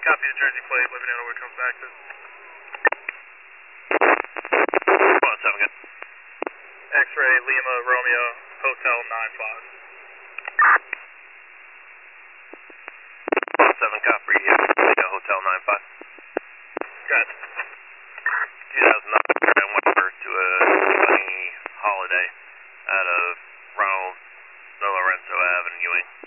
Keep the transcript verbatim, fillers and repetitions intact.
Copy the Jersey plate, let me know where it comes back to. one seven, good. X-ray, Lima, Romeo, Hotel nine five. one seven, copy, uh, Hotel nine five. Got it. two thousand nine Westward to a sunny holiday out of Ronald San Lorenzo Avenue, Ewing.